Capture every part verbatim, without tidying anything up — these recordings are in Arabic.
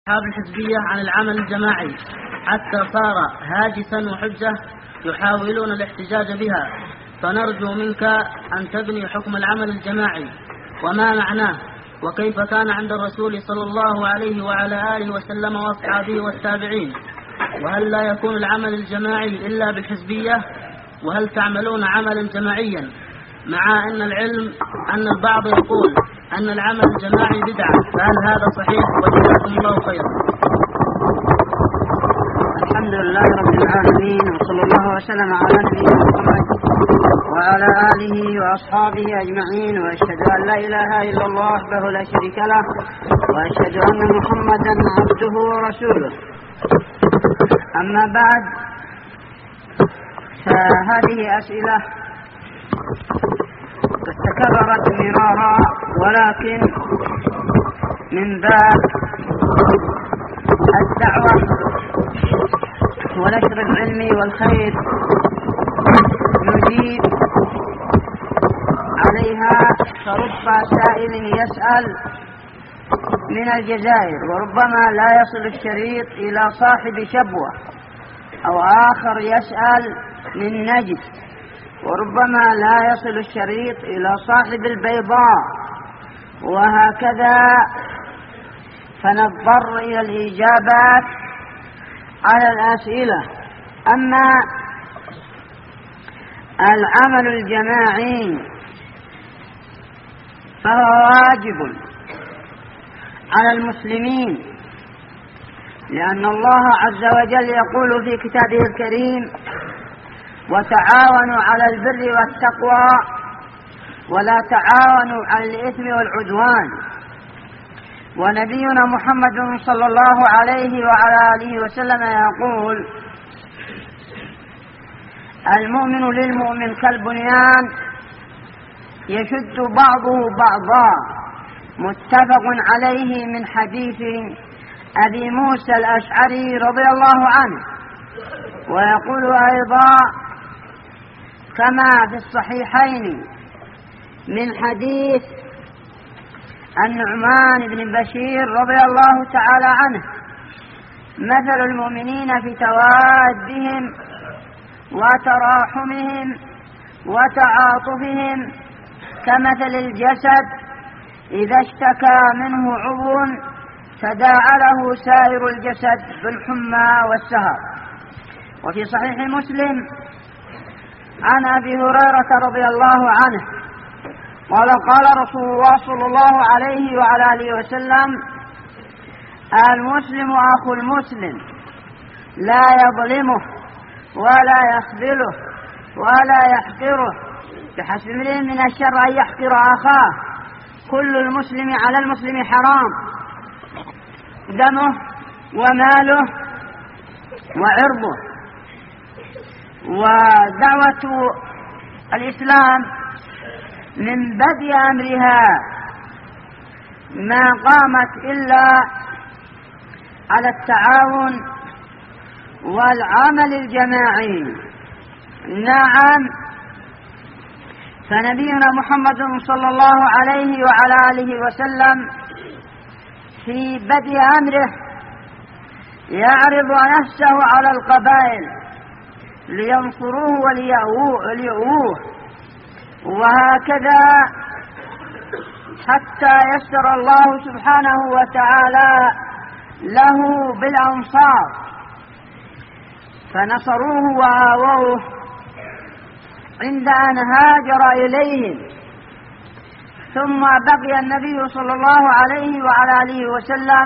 أصحاب الحزبية عن العمل الجماعي حتى صار هاجسا وحجة يحاولون الاحتجاج بها، فنرجو منك أن تبني حكم العمل الجماعي وما معناه، وكيف كان عند الرسول صلى الله عليه وعلى آله وسلم وأصحابه والتابعين، وهل لا يكون العمل الجماعي إلا بالحزبية، وهل تعملون عملا جماعيا، مع أن العلم أن البعض يقول أن العمل الجماعي بدعة، فهل هذا صحيح؟ وجزاكم الله خيرا. الحمد لله رب العالمين، وصلى الله وسلم على نبينا محمد وعلى آله وأصحابه أجمعين، وأشهد أن لا إله إلا الله وحده لا شريك له، وأشهد أن محمدا عبده ورسوله. أما بعد، فهذه أسئلة قد تكررت مرارا، ولكن من باب الدعوة ونشر العلم والخير نجيب عليها. فرب سائل يسأل من الجزائر، وربما لا يصل الشريط إلى صاحب شبوة، أو آخر يسأل من نجد، وربما لا يصل الشريط إلى صاحب البيضاء، وهكذا، فنضطر إلى الإجابات على الأسئلة. أما العمل الجماعي فهو واجب على المسلمين، لأن الله عز وجل يقول في كتابه الكريم: وتعاونوا على البر والتقوى ولا تعاونوا على الإثم والعدوان. ونبينا محمد صلى الله عليه وعلى آله وسلم يقول: المؤمن للمؤمن كالبنيان يشد بعضه بعضا، متفق عليه، من حديث أبي موسى الأشعري رضي الله عنه. ويقول أيضا كما في الصحيحين من حديث النعمان بن بشير رضي الله تعالى عنه: مثل المؤمنين في توادهم وتراحمهم وتعاطفهم كمثل الجسد إذا اشتكى منه عضو تداعى له سائر الجسد بالحمى والسهر. وفي صحيح مسلم عن أبي هريرة رضي الله عنه قال: قال رسول الله صلى الله عليه وعلى آله وسلم: المسلم أخو المسلم، لا يظلمه ولا يخذله ولا يحقره، بحسب امرئ من الشر أن يحقر أخاه، كل المسلم على المسلم حرام، دمه وماله وعرضه. ودعوة الإسلام من بدء أمرها ما قامت إلا على التعاون والعمل الجماعي. نعم، فنبينا محمد صلى الله عليه وعلى آله وسلم في بدء أمره يعرض نفسه على القبائل لينصروه وليؤوه، وهكذا حتى يسر الله سبحانه وتعالى له بالأنصار، فنصروه وآووه عند أن هاجر إليهم. ثم بقي النبي صلى الله عليه وعلى آله وسلم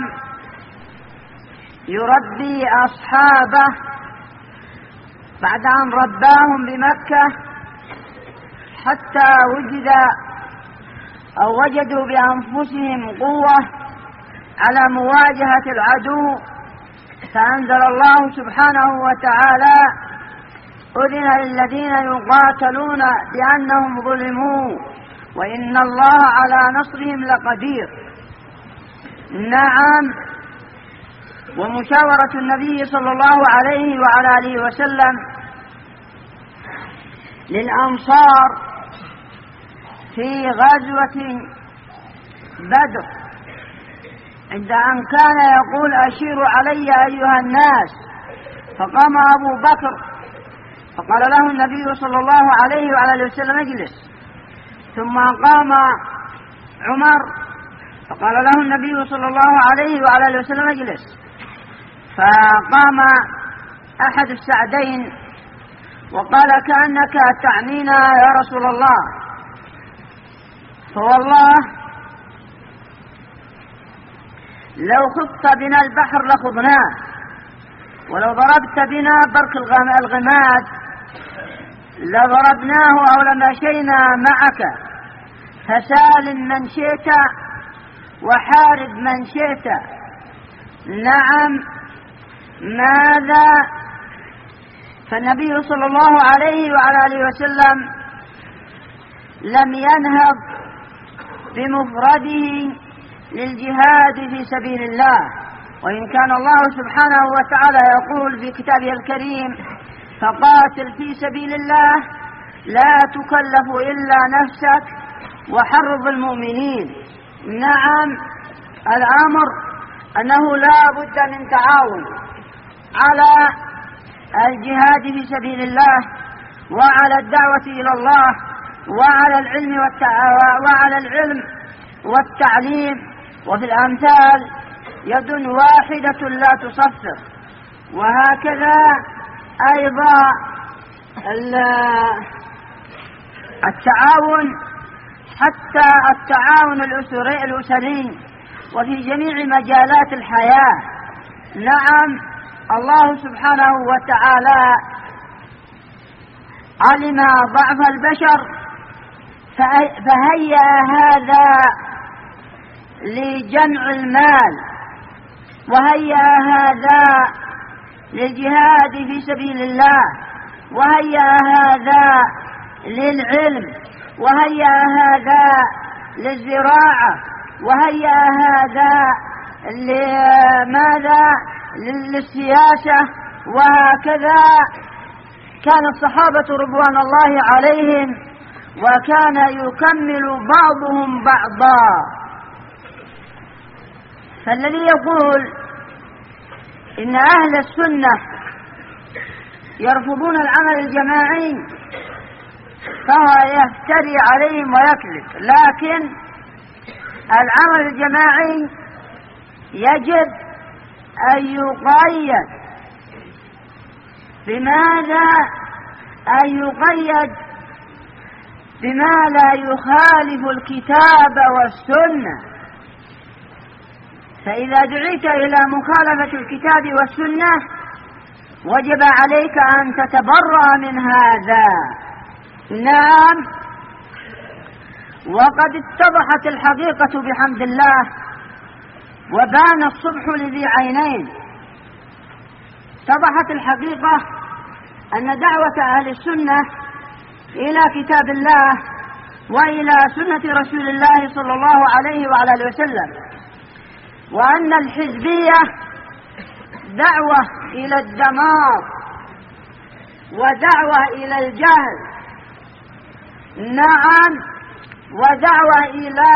يربي أصحابه بعد أن رباهم بمكة، حتى وجد أو وجدوا بأنفسهم قوة على مواجهة العدو، فأنزل الله سبحانه وتعالى: أذن للذين يقاتلون بأنهم ظلموا وإن الله على نصرهم لقدير. نعم، ومشاورة النبي صلى الله عليه وعلى آله وسلم للأنصار في غزوة بدر عند أن كان يقول أشيروا علي أيها الناس، فقام أبو بكر فقال له النبي صلى الله عليه وعلى وسلم اجلس، ثم قام عمر فقال له النبي صلى الله عليه وعلى وسلم اجلس، فقام أحد السعدين وقال كأنك تعنينا يا رسول الله، فوالله لو خضت بنا البحر لخضناه، ولو ضربت بنا برك الغماد لضربناه أو لمشينا معك، فسالم من شئت وحارب من شئت. نعم ماذا؟ فالنبي صلى الله عليه وعلى آله وسلم لم ينهض بمفرده للجهاد في سبيل الله، وإن كان الله سبحانه وتعالى يقول في كتابه الكريم فقاتل في سبيل الله لا تكلف إلا نفسك وحرض المؤمنين. نعم الأمر أنه لا بد من تعاون على الجهاد في سبيل الله وعلى الدعوة إلى الله وعلى العلم وعلى العلم والتعليم، وفي الأمثال يد واحدة لا تصفر. وهكذا أيضا التعاون، حتى التعاون الأسري الأسري وفي جميع مجالات الحياة. نعم الله سبحانه وتعالى علم ضعف البشر فهيأ هذا لجمع المال، وهيأ هذا للجهاد في سبيل الله، وهيأ هذا للعلم، وهيأ هذا للزراعة، وهيأ هذا لماذا؟ للسياسة. وهكذا كان الصحابة رضوان الله عليهم وكان يكمل بعضهم بعضا. فالذي يقول إن أهل السنة يرفضون العمل الجماعي فهو يفتري عليهم ويكذب، لكن العمل الجماعي يجب أن يقيد. بماذا؟ أن يقيد بما لا يخالف الكتاب والسنة. فإذا دعيت إلى مخالفة الكتاب والسنة وجب عليك أن تتبرأ من هذا. نعم وقد اتضحت الحقيقة بحمد الله وبان الصبح لذي عينين. اتضحت الحقيقة أن دعوة أهل السنة إلى كتاب الله وإلى سنة رسول الله صلى الله عليه وعلى آله وسلم، وأن الحزبية دعوة إلى الدمار ودعوة إلى الجهل. نعم ودعوة إلى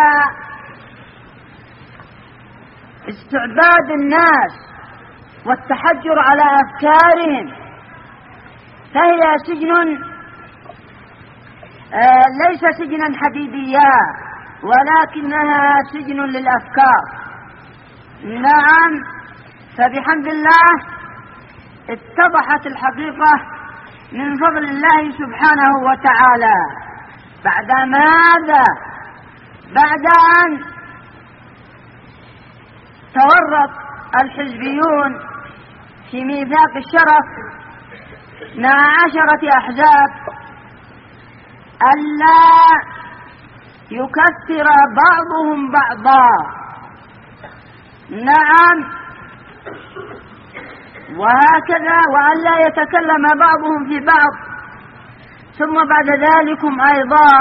استعباد الناس والتحجر على أفكارهم، فهي سجن آه ليس سجنا حديديا ولكنها سجن للأفكار. نعم فبحمد الله اتضحت الحقيقة من فضل الله سبحانه وتعالى. بعد ماذا؟ بعد أن تورط الحزبيون في ميثاق الشرف مع عشرة أحزاب ألا يكثر بعضهم بعضا. نعم وهكذا وألا يتكلم بعضهم في بعض. ثم بعد ذلكم أيضا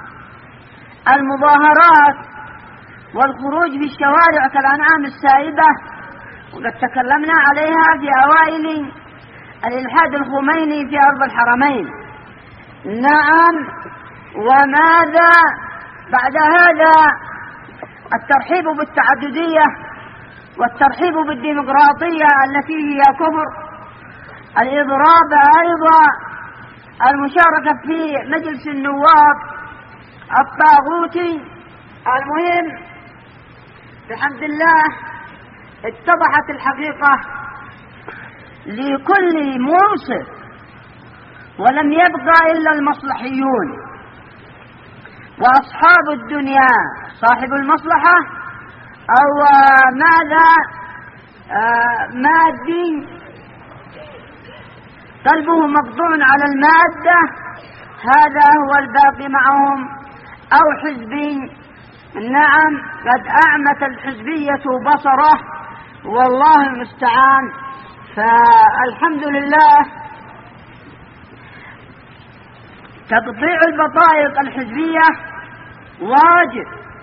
المظاهرات والخروج في الشوارع كالأنعام السائبة، وقد تكلمنا عليها في أوائل الإلحاد الخميني في أرض الحرمين. نعم وماذا بعد هذا؟ الترحيب بالتعددية والترحيب بالديمقراطية التي هي كفر، الإضراب أيضا، المشاركة في مجلس النواب الطاغوتي. المهم بحمد الله اتضحت الحقيقة لكل منصف، ولم يبقى إلا المصلحيون وأصحاب الدنيا، صاحب المصلحة أو ماذا آه مادي، قلبه مقطوع على المادة، هذا هو الباقي معهم، أو حزبي. نعم قد أعمت الحزبية بصره، والله المستعان. فالحمد لله تقطيع البطائق الحزبية واجب،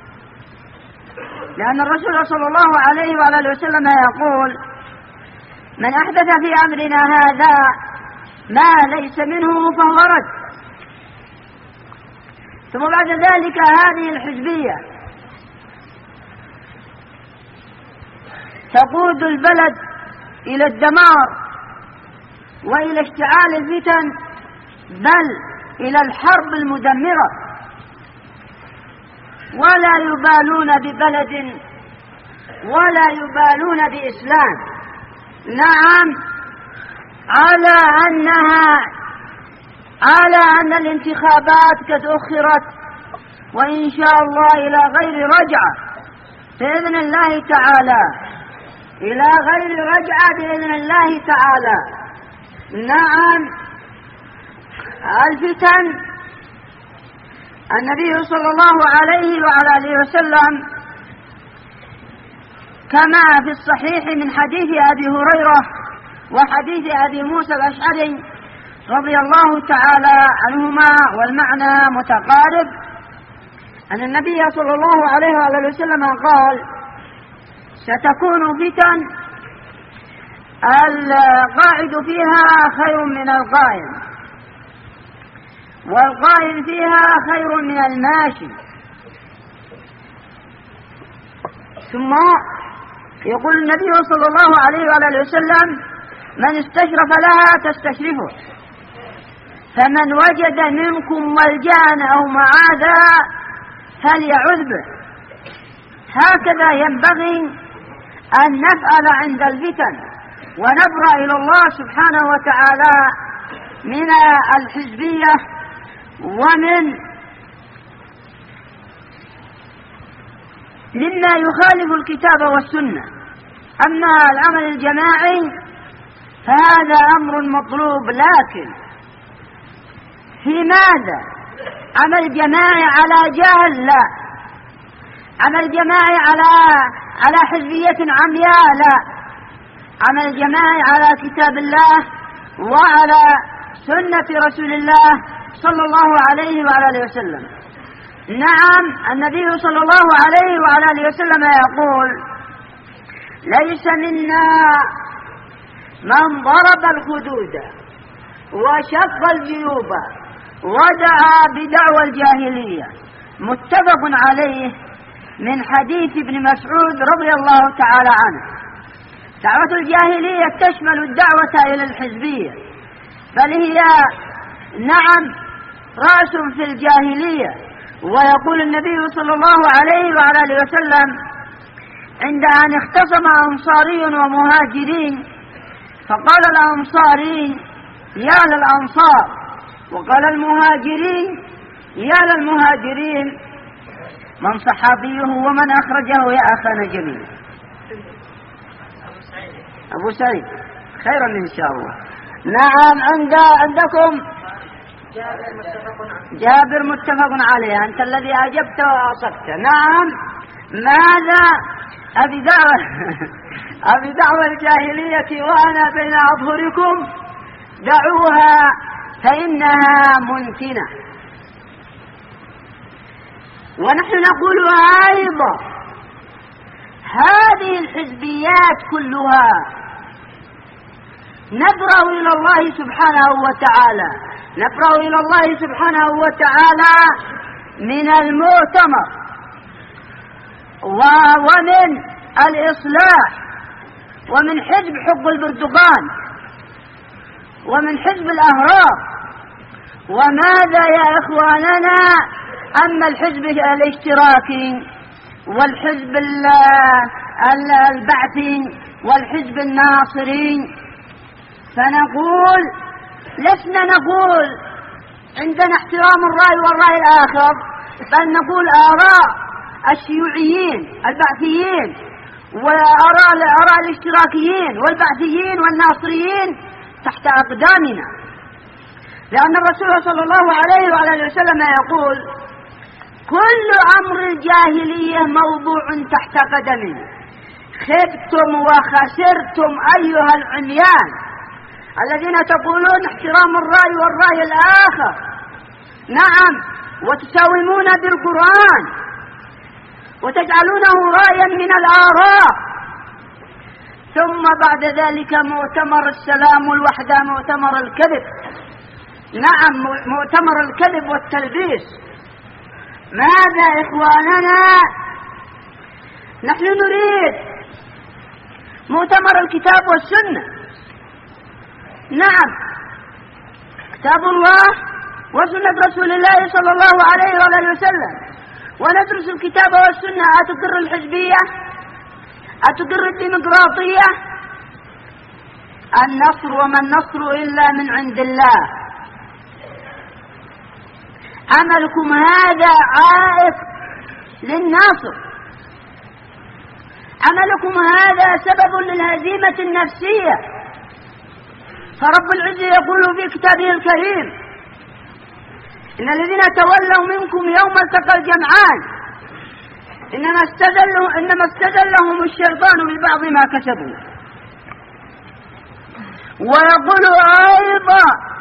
لأن الرسول صلى الله عليه وآله وسلم يقول: من أحدث في أمرنا هذا ما ليس منه فهو رد. ثم بعد ذلك هذه الحزبية تقود البلد إلى الدمار وإلى اشتعال الفتن، بل إلى الحرب المدمرة، ولا يبالون ببلد ولا يبالون بإسلام. نعم، على أنها على أن الانتخابات قد أخرت، وإن شاء الله إلى غير رجعة بإذن الله تعالى، إلى غير رجعة بإذن الله تعالى. نعم، الفتن النبي صلى الله عليه وعلى آله وسلم كما في الصحيح من حديث أبي هريرة وحديث أبي موسى الأشعري رضي الله تعالى عنهما والمعنى متقارب، أن النبي صلى الله عليه وآله وسلم قال: ستكون فتن القاعد فيها خير من القائم، والقائم فيها خير من الماشي. ثم يقول النبي صلى الله عليه وآله وسلم: من استشرف لها تستشرفه، فمن وجد منكم ملجأ أو معاذا فليعذ به. هكذا ينبغي أن نفعل عند الفتن، ونبرأ إلى الله سبحانه وتعالى من الحزبية ومن مما يخالف الكتاب والسنة. أما العمل الجماعي فهذا أمر مطلوب، لكن في ماذا؟ عمل جماعي على جهل؟ لا. عمل جماعي على على حزبية عمياء؟ لا. عمل جماعي على كتاب الله وعلى سنة رسول الله صلى الله عليه وعلى آله وسلم. نعم، النبي صلى الله عليه وعلى آله وسلم يقول: ليس منا من ضرب الخدود وشق الجيوب ودعا بدعوى الجاهلية. متفق عليه من حديث ابن مسعود رضي الله تعالى عنه. دعوة الجاهلية تشمل الدعوة إلى الحزبية، بل هي نعم رأس في الجاهلية. ويقول النبي صلى الله عليه وعلى آله وسلم عند أن اختصم أنصاري ومهاجرين، فقال الأنصاري: يا للأنصار، وقال المهاجرين: يا للمهاجرين، من صحابيه ومن أخرجه يا أخانا جميل. أبو سعيد خيرا إن شاء الله. نعم، عند عندكم جابر متفق عليه، أنت الذي أجبت وأصبت. نعم، ماذا؟ أبي دعوة أبي دعوة الجاهلية وأنا بين أظهركم، دعوها فإنها منتنة. ونحن نقول أيضا هذه الحزبيات كلها نبرأ إلى الله سبحانه وتعالى، نبرأ إلى الله سبحانه وتعالى من المؤتمر ومن الإصلاح ومن حزب حب البرتقال ومن حزب الأهرار. وماذا يا إخواننا أما الحزب الاشتراكي والحزب البعثي والحزب الناصري؟ فنقول لسنا نقول عندنا احترام الرأي والرأي الآخر، بل نقول آراء الشيوعيين البعثيين وآراء آراء الاشتراكيين والبعثيين والناصريين تحت أقدامنا، لأن الرسول صلى الله عليه وعلى وسلم يقول كل أمر الجاهلية موضوع تحت قدمه، خبتم وخسرتم أيها العميان الذين تقولون احترام الرأي والرأي الآخر. نعم، وتساومون بالقرآن وتجعلونه رأيا من الآراء، ثم بعد ذلك مؤتمر السلام والوحدة مؤتمر الكذب. نعم، مؤتمر الكذب والتلبيس. ماذا إخواننا؟ نحن نريد مؤتمر الكتاب والسنة. نعم، كتاب الله وسنة رسول الله صلى الله عليه وآله وسلم، وندرس الكتاب والسنة. أتقر الحزبية؟ أتقر الديمقراطية؟ النصر وما النصر إلا من عند الله. عملكم هذا عائق للناصر، عملكم هذا سبب للهزيمة النفسية. فرب العزة يقول في كتابه الكريم إن الذين تولوا منكم يوم التقى الجمعان إنما استذلهم إنما استذلهم الشيطان ببعض ما كسبوا. ويقول أيضا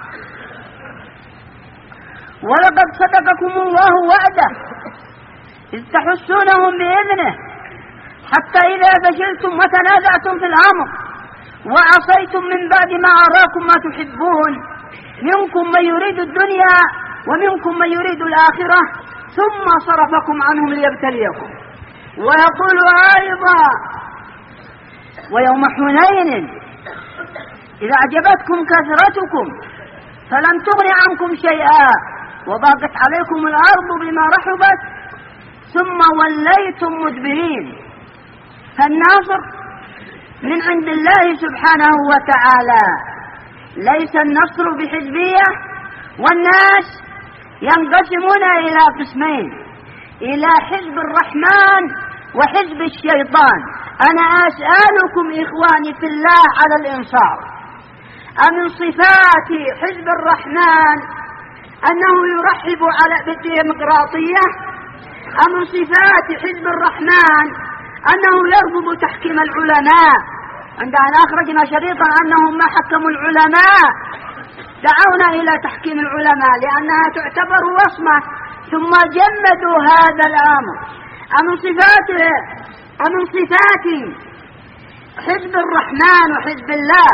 ولقد صدقكم الله وعده إذ تحسونهم بإذنه حتى إذا فشلتم وتنازعتم في الأمر وعصيتم من بعد ما أراكم ما تحبون منكم من يريد الدنيا ومنكم من يريد الآخرة ثم صرفكم عنهم ليبتليكم. ويقول أيضا ويوم حنين إذا أعجبتكم كثرتكم فلم تغن عنكم شيئا وضاقت عليكم الأرض بما رحبت ثم وليتم مدبرين. فالناصر من عند الله سبحانه وتعالى، ليس النصر بحزبية. والناس ينقسمون إلى قسمين، إلى حزب الرحمن وحزب الشيطان. أنا أسألكم إخواني في الله على الإنصاف، أمن صفات حزب الرحمن أنه يرحب على بالديمقراطية؟ أمن صفات حزب الرحمن أنه يرفض تحكيم العلماء؟ عندما أخرجنا شريطا أنهم ما حكموا العلماء، دعونا إلى تحكيم العلماء لأنها تعتبر وصمة، ثم جمدوا هذا الأمر. أمن صفات أمن صفات حزب الرحمن وحزب الله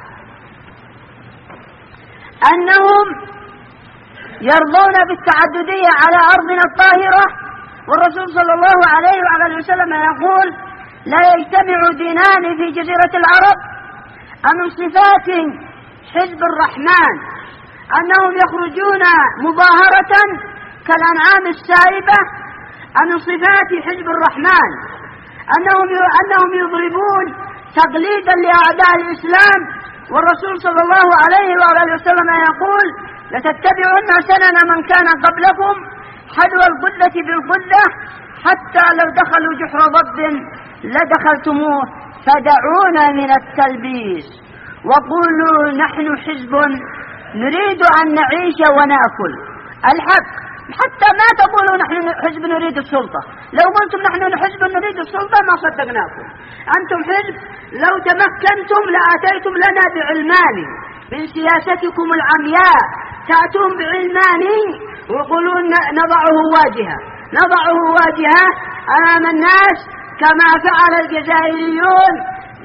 أنهم يرضون بالتعددية على أرضنا الطاهرة، والرسول صلى الله عليه وعلى وسلم يقول لا يجتمع دينان في جزيرة العرب. أمن صفات حزب الرحمن أنهم يخرجون مظاهرة كالأنعام السائبة. أمن صفات حزب الرحمن أنهم أنهم يضربون تقليدا لأعداء الإسلام، والرسول صلى الله عليه وعلى وسلم يقول لتتبعن سنن من كان قبلكم حذو القدة بالقدة حتى لو دخلوا جحر ضب لدخلتموه فدعونا من التلبيس وقولوا نحن حزب نريد أن نعيش ونأكل الحق. حتى ما تقولوا نحن حزب نريد السلطة، لو قلتم نحن حزب نريد السلطة ما صدقناكم. أنتم حزب لو تمكنتم لآتيتم لنا بعلمان من سياستكم العمياء، تأتون بعلمان ويقولون نضعه واجهة نضعه واجهة أمام الناس كما فعل الجزائريون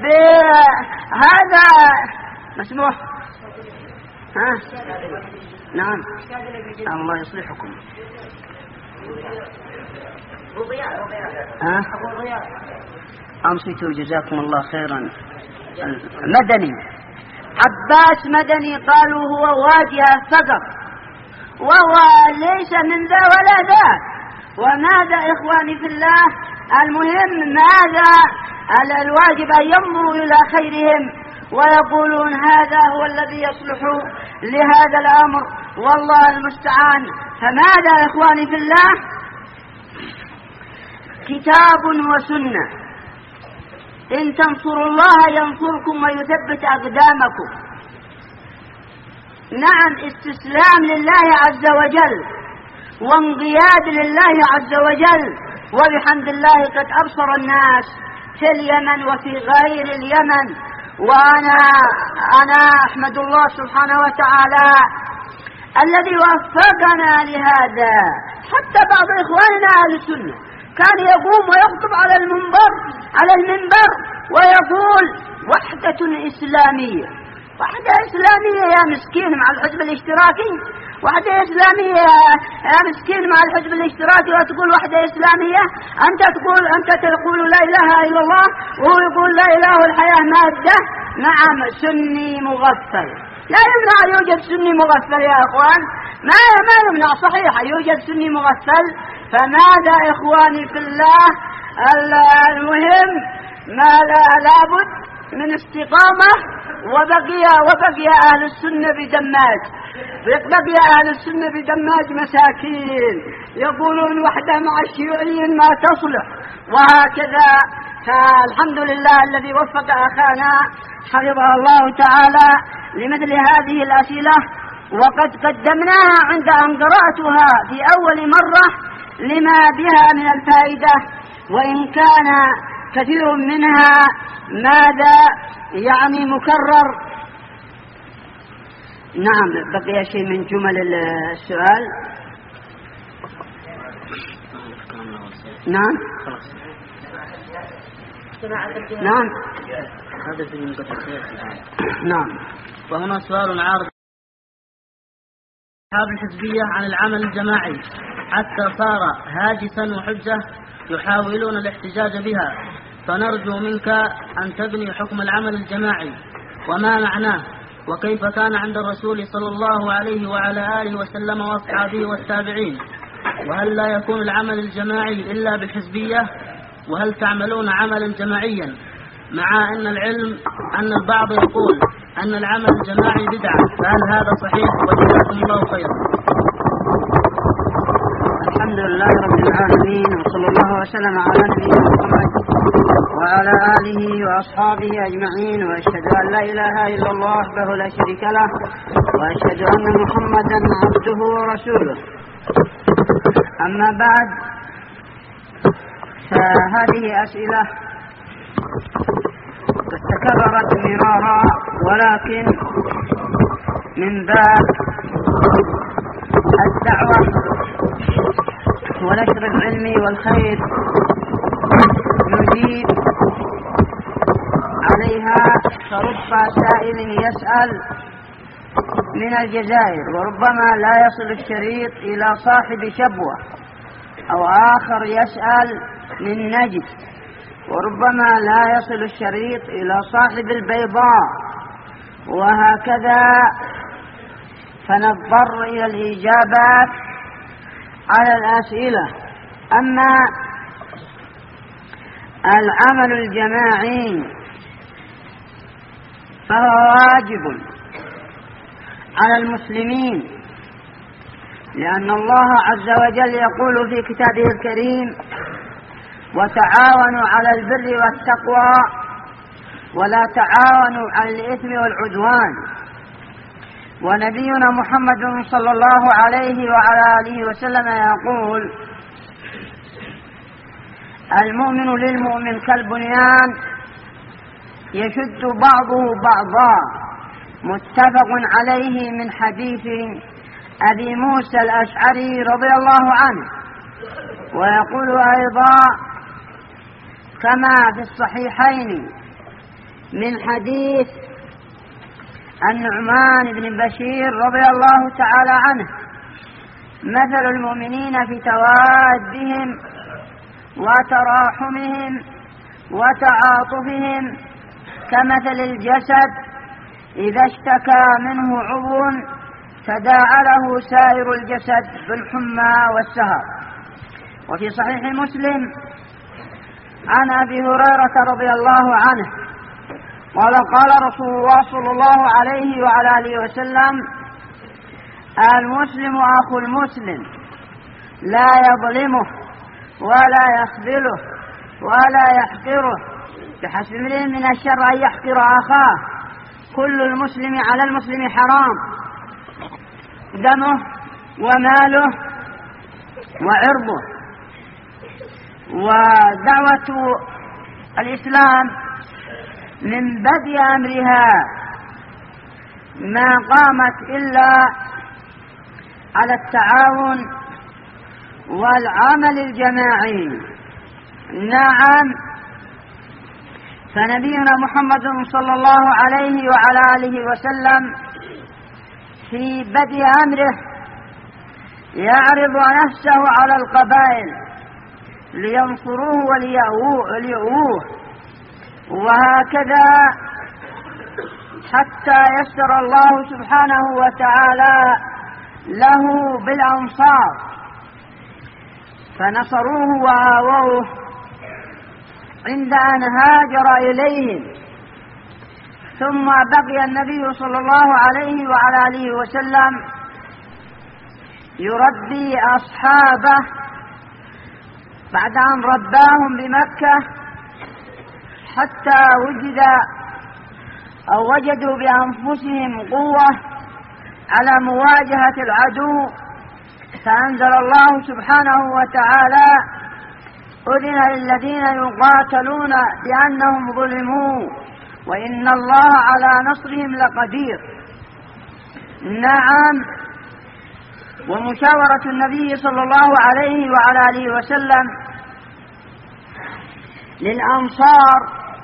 بهذا مسموح. ها؟ نعم، الله يصلحكم. ها؟ أمسكوا جزاكم الله خيرا. مدني. عباس مدني قالوا هو واجهة فقط، وهو ليس من ذا ولا ذا. وماذا إخواني في الله؟ المهم ماذا الواجب أن ينظروا إلى خيرهم ويقولون هذا هو الذي يصلح لهذا الأمر، والله المستعان. فماذا إخواني في الله؟ كتاب وسنة، إن تنصروا الله ينصركم ويثبت أقدامكم. نعم، استسلام لله عز وجل وانقياد لله عز وجل. وبحمد الله قد أبصر الناس في اليمن وفي غير اليمن، وأنا أنا أحمد الله سبحانه وتعالى الذي وفقنا لهذا. حتى بعض إخواننا أهل السنة كان يقوم ويخطب على المنبر على المنبر ويقول وحدة إسلامية. وحدة إسلامية يا مسكين مع الحزب الاشتراكي، وحدة إسلامية يا مسكين مع الحزب الاشتراكي، وتقول وحدة إسلامية. أنت تقول أنت تقول لا إله إلا الله، وهو يقول لا إله والحياة مادة. نعم، سني مغفل. لا يمنع أن يوجد سني مغفل يا أخوان، ما ما يمنع، صحيح يوجد سني مغفل. فماذا إخواني في الله؟ المهم ما لا لابد من استقامة. وبقي وبقي أهل السنة بدماج، بقي أهل السنة بدماج مساكين يقولون وحدة مع الشيوعيين ما تصلح، وهكذا. فالحمد لله الذي وفق أخانا حفظه الله تعالى لمثل هذه الأسئلة، وقد قدمناها عند أن قرأتها في أول مرة لما بها من الفائدة، وإن كان كثير منها ماذا يعني مكرر. نعم، بقي شيء من جمل السؤال. نعم نعم هذا في المقدسات. نعم. وهنا سؤال عارض أصحاب الحزبية عن العمل الجماعي حتى صار هاجسا وحجة يحاولون الاحتجاج بها، فنرجو منك أن تبني حكم العمل الجماعي وما معناه، وكيف كان عند الرسول صلى الله عليه وعلى آله وسلم وأصحابه والتابعين، وهل لا يكون العمل الجماعي إلا بالحزبية، وهل تعملون عملا جماعيا، مع أن العلم أن البعض يقول أن العمل الجماعي بدعة، فهل هذا صحيح؟ وجزاكم الله خيرا. الحمد لله رب العالمين، وصلى الله وسلم على نبينا محمد وعلى آله وأصحابه أجمعين، وأشهد أن لا إله إلا الله وحده لا شريك له، وأشهد أن محمدا عبده ورسوله. أما بعد، فهذه أسئلة قد تكررت مرارا، ولكن من باب الدعوة ونشر العلم والخير نجيب عليها. فرب سائل يسأل من الجزائر، وربما لا يصل الشريط إلى صاحب شبوة، أو آخر يسأل من نجد، وربما لا يصل الشريط إلى صاحب البيضاء، وهكذا. فنضطر إلى الإجابات على الأسئلة. أما العمل الجماعي فهو واجب على المسلمين، لأن الله عز وجل يقول في كتابه الكريم: وتعاونوا على البر والتقوى ولا تعاونوا على الإثم والعدوان. ونبينا محمد صلى الله عليه وعلى آله وسلم يقول: المؤمن للمؤمن كالبنيان يشد بعضه بعضا، متفق عليه، من حديث أبي موسى الأشعري رضي الله عنه. ويقول أيضا كما في الصحيحين من حديث النعمان بن بشير رضي الله تعالى عنه: مثل المؤمنين في توادهم وتراحمهم وتعاطفهم كمثل الجسد إذا اشتكى منه عضو تداعى له سائر الجسد بالحمى والسهر. وفي صحيح مسلم عن أبي هريرة رضي الله عنه قال قال رسول الله صلى الله عليه وعلى آله وسلم: المسلم أخو المسلم لا يظلمه ولا يخذله ولا يحقره، بحسب امرئ من الشر أن يحقر أخاه، كل المسلم على المسلم حرام، دمه وماله وعرضه. ودعوة الإسلام من بدء أمرها ما قامت إلا على التعاون والعمل الجماعي. نعم، فنبينا محمد صلى الله عليه وعلى آله وسلم في بدء أمره يعرض نفسه على القبائل لينصروه وليؤوه، وهكذا حتى يسر الله سبحانه وتعالى له بالأنصار فنصروه وآووه عند أن هاجر إليهم. ثم بقي النبي صلى الله عليه وعلى آله وسلم يربي أصحابه بعد أن رباهم بمكة حتى وجد أو وجدوا بأنفسهم قوة على مواجهة العدو، فأنزل الله سبحانه وتعالى: أذن للذين يقاتلون بأنهم ظلموا وإن الله على نصرهم لقدير. نعم، ومشاورة النبي صلى الله عليه وعلى آله وسلم للأنصار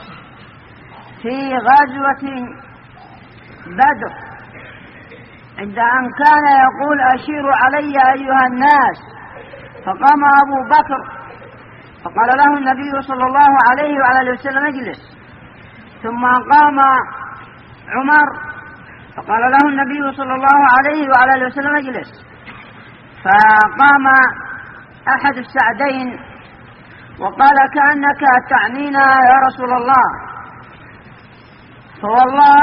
في غزوة بدر عند أن كان يقول: أشيروا علي أيها الناس، فقام أبو بكر فقال له النبي صلى الله عليه وعلى آله وسلم: اجلس. ثم قام عمر فقال له النبي صلى الله عليه وعلى آله وسلم: اجلس. فقام أحد السعدين وقال: كأنك تعنينا يا رسول الله، فوالله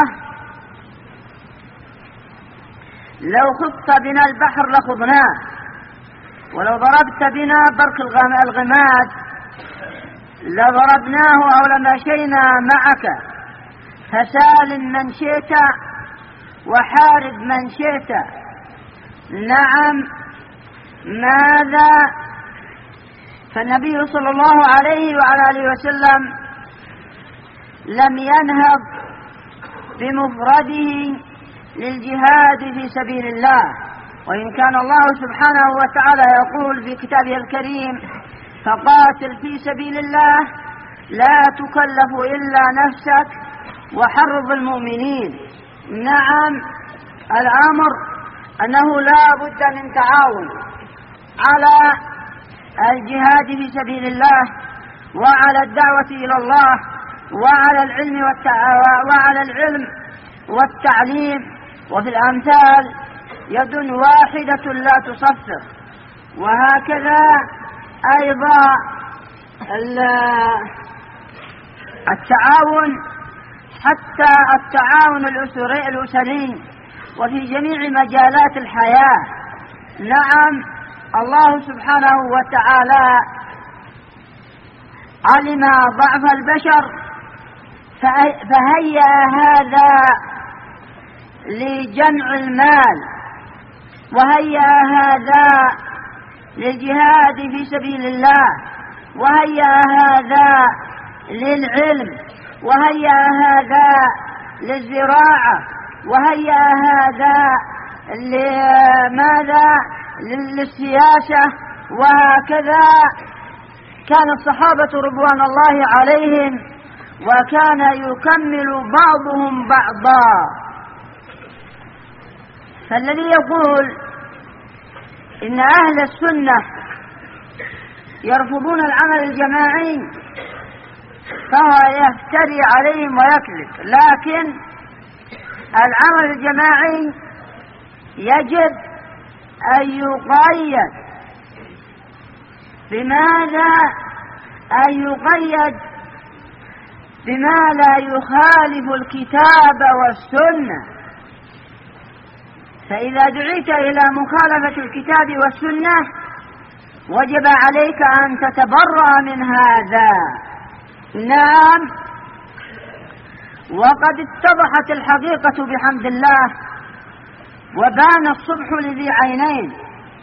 لو خضت بنا البحر لخضناه، ولو ضربت بنا برك الغماد لضربناه أو لمشينا معك، فسالم من شئت وحارب من شئت. نعم، ماذا؟ فالنبي صلى الله عليه وعلى آله وسلم لم ينهض بمفرده للجهاد في سبيل الله، وإن كان الله سبحانه وتعالى يقول في كتابه الكريم: فقاتل في سبيل الله لا تكلف إلا نفسك وحرض المؤمنين. نعم، الأمر أنه لا بد من تعاون على الجهاد في سبيل الله وعلى الدعوة إلى الله وعلى العلم وعلى العلم والتعليم، وفي الأمثال يد واحدة لا تصفر. وهكذا أيضا التعاون، حتى التعاون الأسري الأسري وفي جميع مجالات الحياة. نعم، الله سبحانه وتعالى علم ضعف البشر فهيأ هذا لجمع المال، وهيأ هذا للجهاد في سبيل الله، وهيأ هذا للعلم، وهيأ هذا للزراعة، وهيأ هذا لماذا؟ للسياسة. وهكذا كان الصحابة رضوان الله عليهم وكان يكمل بعضهم بعضا. فالذي يقول إن أهل السنة يرفضون العمل الجماعي فهو يفتري عليهم ويكذب. لكن العمل الجماعي يجب أن يقيد. بماذا؟ أن يقيد بما لا يخالف الكتاب والسنة. فإذا دعيت إلى مخالفة الكتاب والسنة وجب عليك أن تتبرأ من هذا. نعم، وقد اتضحت الحقيقة بحمد الله وبان الصبح لذي عينين.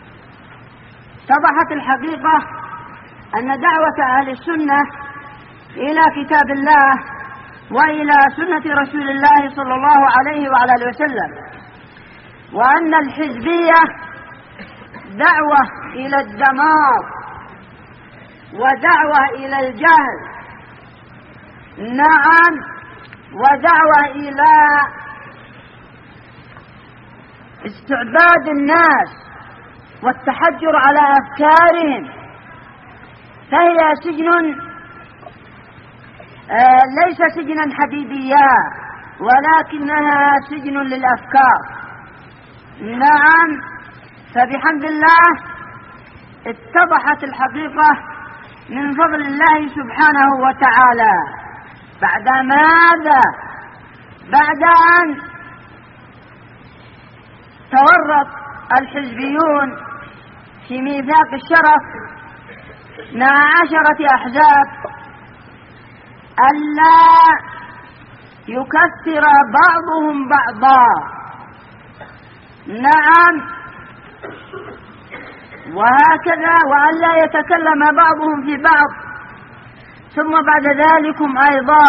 اتضحت الحقيقة أن دعوة أهل السنة إلى كتاب الله وإلى سنة رسول الله صلى الله عليه وعلى آله وسلم، وأن الحزبية دعوة إلى الدمار ودعوة إلى الجهل. نعم، ودعوة إلى استعباد الناس والتحجر على أفكارهم. فهي سجن آه ليس سجنا حديديا، ولكنها سجن للأفكار. نعم، فبحمد الله اتضحت الحقيقة من فضل الله سبحانه وتعالى. بعد ماذا؟ بعد أن تورط الحزبيون في ميثاق الشرف مع عشرة أحزاب ألا يكثر بعضهم بعضا. نعم، وهكذا، وألا يتكلم بعضهم في بعض. ثم بعد ذلكم أيضا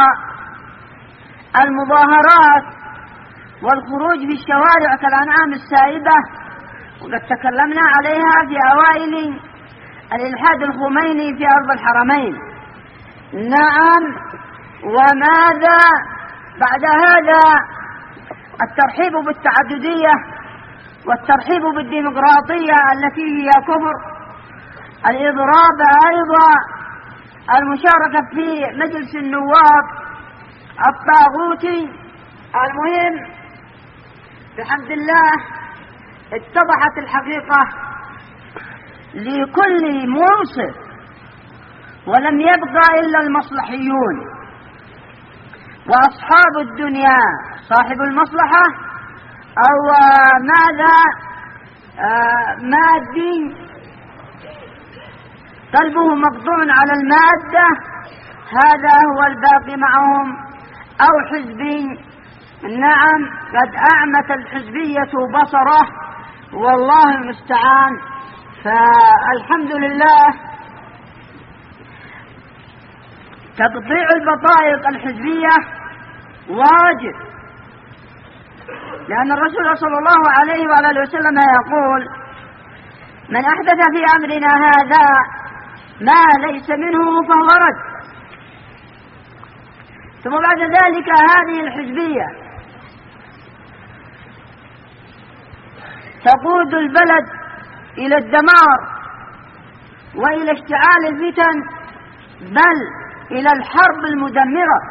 المظاهرات والخروج في الشوارع كالأنعام السائبة، وقد تكلمنا عليها في أوائل الإلحاد الخميني في أرض الحرمين. نعم، وماذا بعد هذا؟ الترحيب بالتعددية والترحيب بالديمقراطية التي هي كفر، الإضراب أيضا، المشاركة في مجلس النواب الطاغوتي. المهم بحمد الله اتضحت الحقيقة لكل منصف، ولم يبقى إلا المصلحيون وأصحاب الدنيا، صاحب المصلحة أو ماذا آه مادي قلبه مقطوع على المادة، هذا هو الباقي معهم، أو حزبي. نعم، قد أعمت الحزبية بصره والله المستعان. فالحمد لله تقطيع البطائق الحزبية واجب، لأن الرسول صلى الله عليه وآله وسلم يقول: من أحدث في أمرنا هذا ما ليس منه فهو رد. ثم بعد ذلك هذه الحزبية تقود البلد إلى الدمار وإلى اشتعال الفتن، بل إلى الحرب المدمرة،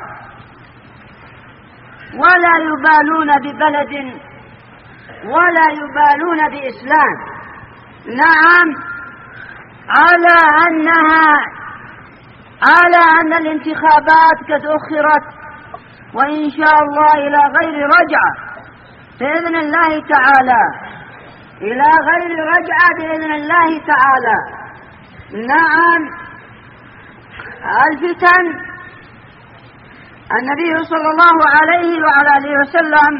ولا يبالون ببلد ولا يبالون بإسلام. نعم، على أنها على أن الانتخابات قد أخرت، وإن شاء الله إلى غير رجعة بإذن الله تعالى، إلى غير رجعة بإذن الله تعالى. نعم، الفتن النبي صلى الله عليه وعلى آله وسلم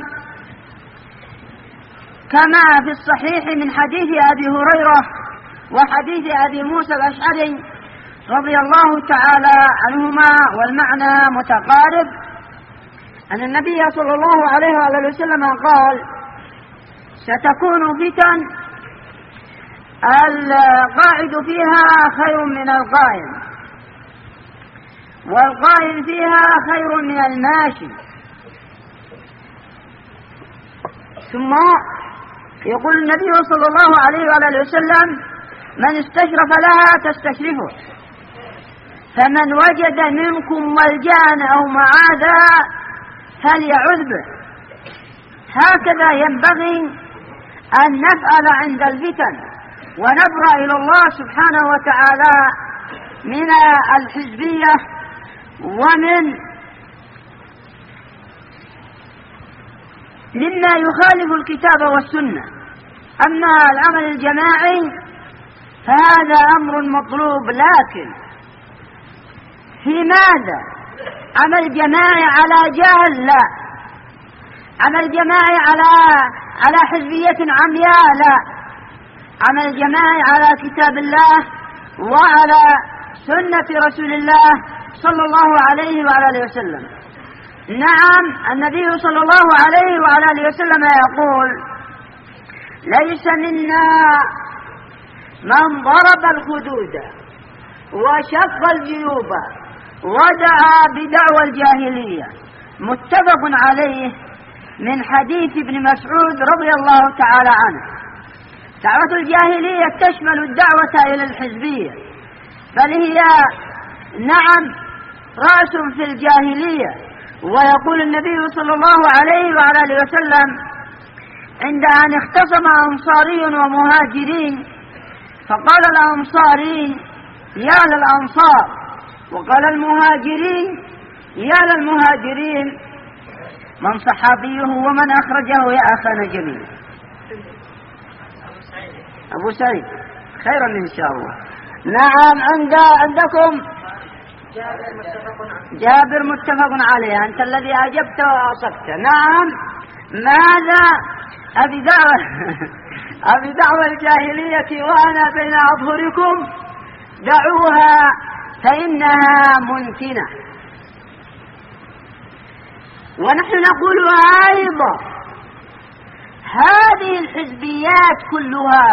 كما في الصحيح من حديث أبي هريرة وحديث أبي موسى الأشعري رضي الله تعالى عنهما والمعنى متقارب، أن النبي صلى الله عليه وآله وسلم قال: ستكون فتن القاعد فيها خير من القائم، والقائم فيها خير من الماشي. ثم يقول النبي صلى الله عليه وآله وسلم: من استشرف لها تستشرفه، فمن وجد منكم ملجأ أو معاذا فليعذ به. هكذا ينبغي أن نفعل عند الفتن، ونبرأ إلى الله سبحانه وتعالى من الحزبية ومن مما يخالف الكتاب والسنة. أما العمل الجماعي فهذا أمر مطلوب، لكن في ماذا؟ عمل جماعي على جهل؟ لا. عمل جماعي على على حزبية عمياء؟ لا. عمل جماعي على كتاب الله وعلى سنة رسول الله صلى الله عليه وعلى آله وسلم. نعم، النبي صلى الله عليه وعلى آله وسلم يقول: ليس منا من ضرب الخدود وشق الجيوب ودعا بدعوى الجاهلية. متفق عليه من حديث ابن مسعود رضي الله تعالى عنه. دعوة الجاهلية تشمل الدعوة إلى الحزبية، بل هي نعم رأس في الجاهلية. ويقول النبي صلى الله عليه وعلى آله وسلم عند أن اختصم أنصاري ومهاجرين، فقال الأنصاري: يا للأنصار، وقال المهاجرين: يا للمهاجرين، من صحابيه ومن أخرجه يا أخانا جميل. أبو سعيد خيرا إن شاء الله. نعم، عند عندكم جابر متفق عليه. أنت الذي أجبت وأصبت. نعم. ماذا؟ أبي دعوة أبي دعوة الجاهلية وأنا بين أظهركم، دعوها فإنها منتنة. ونحن نقول أيضا هذه الحزبيات كلها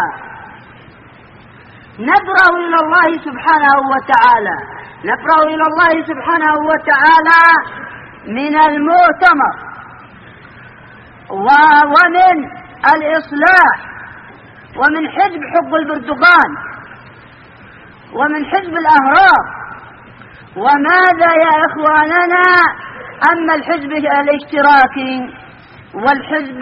نبرأ إلى الله سبحانه وتعالى نبرأ إلى الله سبحانه وتعالى من المؤتمر ومن الإصلاح ومن حزب حب البرتقال ومن حزب الأهرام. وماذا يا إخواننا؟ أما الحزب الاشتراكي والحزب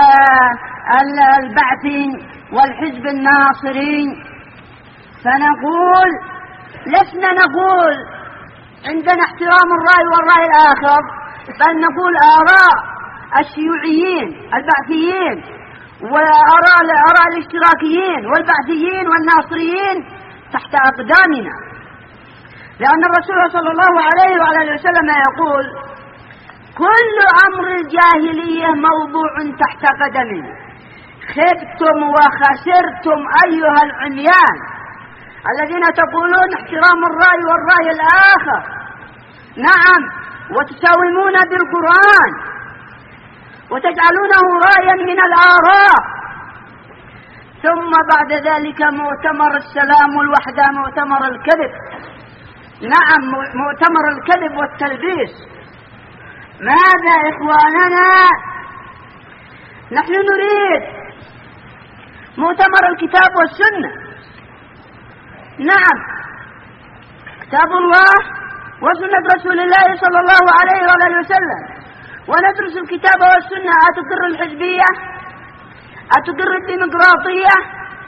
البعثي والحزب الناصري، فنقول لسنا نقول عندنا احترام الرأي والرأي الآخر، بل نقول آراء الشيوعيين البعثيين وآراء آراء الاشتراكيين والبعثيين والناصريين تحت أقدامنا، لأن الرسول صلى الله عليه وعلى وسلم يقول: كل أمر الجاهلية موضوع تحت قدمنا، خبتم وخسرتم أيها العميان الذين تقولون احترام الرأي والرأي الآخر. نعم، وتساومون بالقرآن وتجعلونه رأيا من الآراء، ثم بعد ذلك مؤتمر السلام والوحدة، مؤتمر الكذب. نعم، مؤتمر الكذب والتلبيس. ماذا إخواننا؟ نحن نريد مؤتمر الكتاب والسنة. نعم، كتاب الله وسنة رسول الله صلى الله عليه وآله وسلم، وندرس الكتاب والسنة. أتقر الحزبية؟ أتقر الديمقراطية؟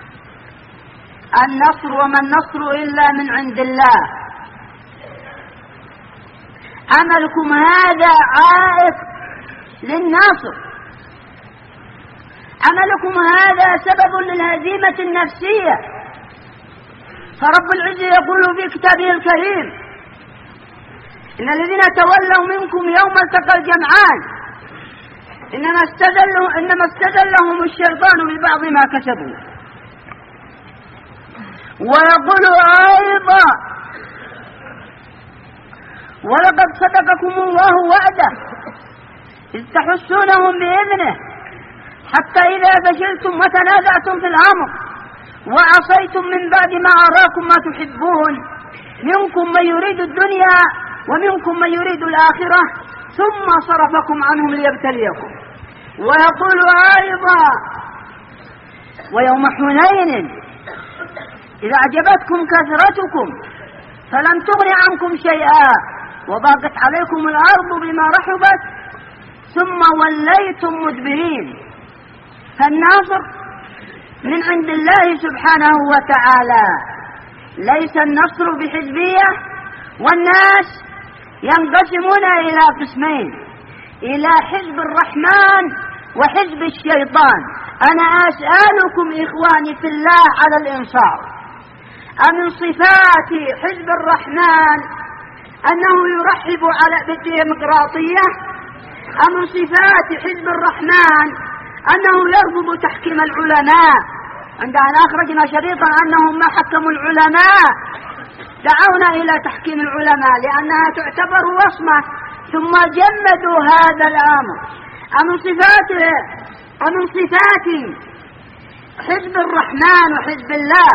النصر وما النصر إلا من عند الله. عملكم هذا عائق للناصر، عملكم هذا سبب للهزيمة النفسية. فرب العزة يقول في كتابه الكريم: إن الذين تولوا منكم يوم التقى الجمعان إنما استذلهم إنما استذلهم الشيطان ببعض ما كسبوا. ويقول أيضا: ولقد صدقكم الله وعده إذ تحسونهم بإذنه حتى إذا فشلتم وتنازعتم في الأمر وعصيتم من بعد ما أراكم ما تحبون منكم من يريد الدنيا ومنكم من يريد الآخرة ثم صرفكم عنهم ليبتليكم. ويقول أيضا: ويوم حنين إذا أعجبتكم كثرتكم فلم تغن عنكم شيئا وضاقت عليكم الأرض بما رحبت ثم وليتم مدبرين. فالناصر من عند الله سبحانه وتعالى، ليس النصر بحزبية. والناس ينقسمون إلى قسمين، إلى حزب الرحمن وحزب الشيطان. أنا أسألكم إخواني في الله على الإنصاف، أمن صفات حزب الرحمن أنه يرحب على بالديمقراطية؟ أمن صفات حزب الرحمن أنه يرفض تحكيم العلماء؟ عندما أخرجنا شريطا أنهم ما حكموا العلماء، دعونا إلى تحكيم العلماء لأنها تعتبر وصمة، ثم جمدوا هذا الأمر. أمن صفات أمن صفات حزب الرحمن وحزب الله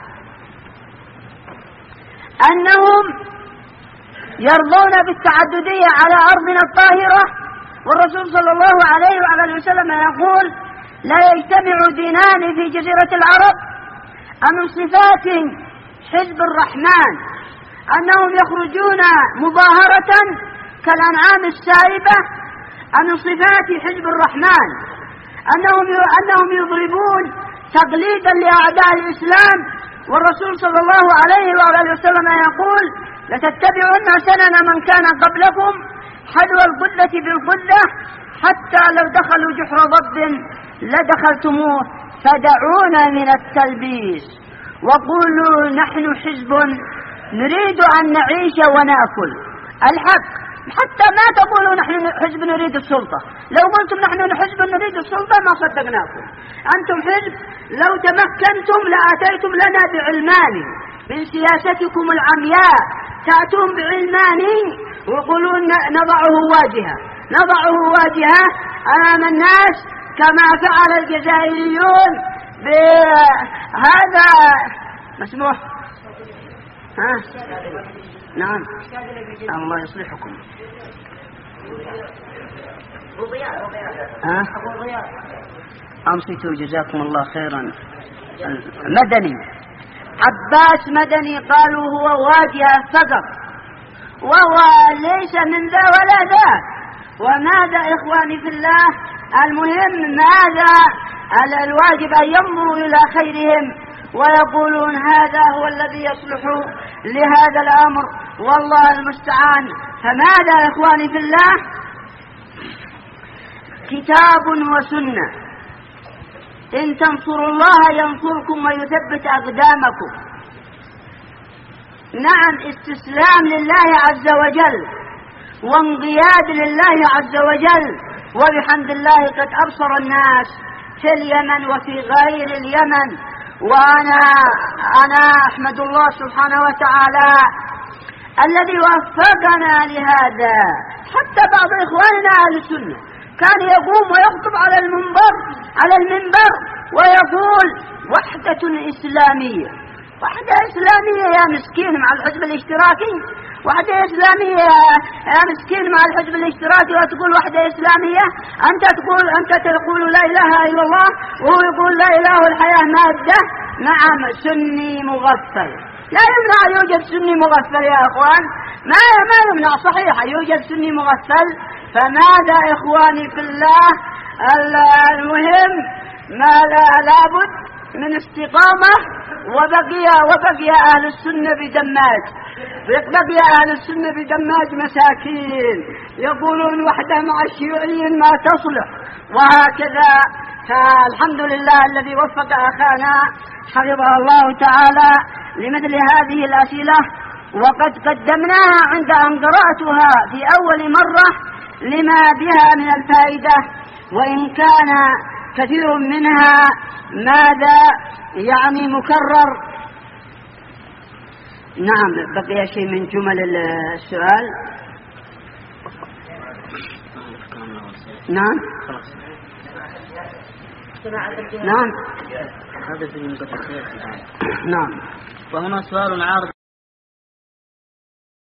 أنهم يرضون بالتعددية على أرضنا الطاهرة، والرسول صلى الله عليه وعلى وسلم يقول لا يجتمع دينان في جزيرة العرب. أمن صفات حزب الرحمن أنهم يخرجون مظاهرة كالأنعام السائبة؟ أمن صفات حزب الرحمن أنهم أنهم يضربون تقليدا لأعداء الإسلام، والرسول صلى الله عليه وعلى وسلم يقول لتتبعن سنن من كان قبلكم حذو القدة بالقدة حتى لو دخلوا جحر ضب لدخلتموه فدعونا من التلبيس وقولوا نحن حزب نريد أن نعيش ونأكل الحق. حتى ما تقولوا نحن حزب نريد السلطة، لو قلتم نحن حزب نريد السلطة ما صدقناكم. أنتم حزب لو تمكنتم لأتيتم لنا بعلمان من سياستكم العمياء، تأتون بعلمان ويقولون نضعه واجهة نضعه واجهة أمام الناس كما فعل الجزائريون بهذا مسموح. ها نعم الله يصلحكم. ها أمسكوا جزاكم الله خيرا. مدني عباس مدني قالوا هو واجهة فقط، وهو ليس من ذا ولا ذا. وماذا إخواني في الله؟ المهم ماذا على الواجب أن ينظروا إلى خيرهم ويقولون هذا هو الذي يصلح لهذا الأمر، والله المستعان. فماذا إخواني في الله؟ كتاب وسنة، إن تنصروا الله ينصركم ويثبت أقدامكم. نعم، استسلام لله عز وجل وانقياد لله عز وجل. وبحمد الله قد أبصر الناس في اليمن وفي غير اليمن، وأنا أنا أحمد الله سبحانه وتعالى الذي وفقنا لهذا. حتى بعض إخواننا أهل السنة كان يقوم ويخطب على المنبر على المنبر ويقول وحدة إسلامية. وحدة إسلامية يا مسكين مع الحزب الاشتراكي، وحدة إسلامية يا مسكين مع الحزب الاشتراكي وتقول وحدة إسلامية. أنت تقول أنت تقول لا إله إلا الله وهو يقول لا إله الحياة مادة. نعم، سني مغفل، لا يمنع يوجد سني مغفل يا أخوان، ما ما يمنع، صحيح يوجد سني مغفل. فماذا إخواني في الله؟ المهم ما لا لابد من استقامة. وبقي وبقي أهل السنة بدماج بقي أهل السنة بدماج مساكين يقولون وحدة مع الشيوعيين ما تصلح وهكذا. فالحمد لله الذي وفق أخانا حفظه الله تعالى لمثل هذه الأسئلة، وقد قدمناها عند أن قرأتها في أول مرة لما بها من الفائدة، وإن كان كثير منها ماذا يعني مكرر. نعم، بقي شيء من جمل السؤال. نعم نعم هذا في المقدسات. نعم. وهنا سؤال عارض